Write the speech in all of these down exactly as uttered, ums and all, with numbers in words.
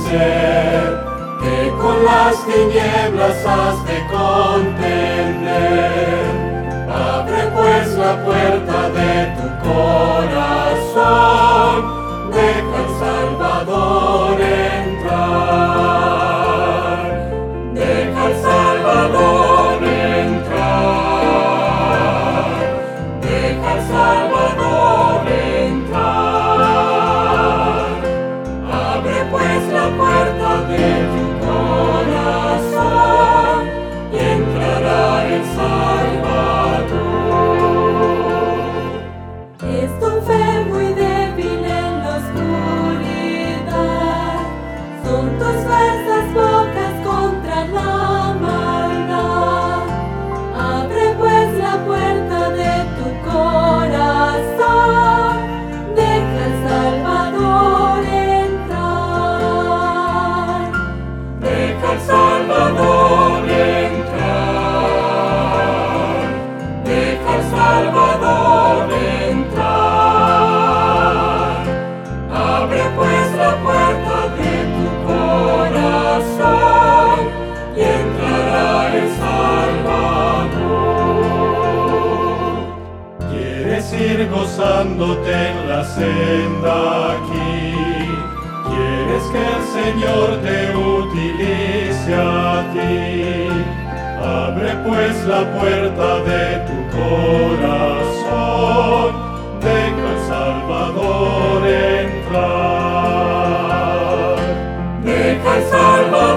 ser que con las tinieblas has de contender. Abre pues la puerta de tu corazón, deja al Salvador entrar, deja al Salvador entrar, deja al Salvador entrar. Abre pues la puerta de tu corazón y entrará el Salvador. Es tu fe muy débil en la oscuridad, son tus fuerzas pocas contra la maldad. Abre pues la puerta de tu corazón, deja al Salvador entrar, Deja al Salvador entrar, deja al Salvador entrar. Abre pues la puerta de tu corazón y entrará el Salvador. ¿Quieres ir gozándote en la senda aquí? ¿Quieres que el Señor te utilice a ti? Abre pues la puerta de tu corazón, deja al Salvador entrar, deja al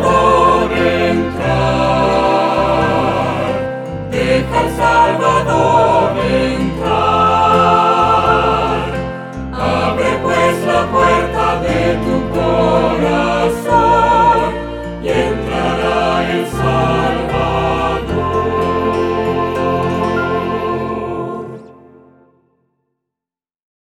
Salvador entrar, deja al Salvador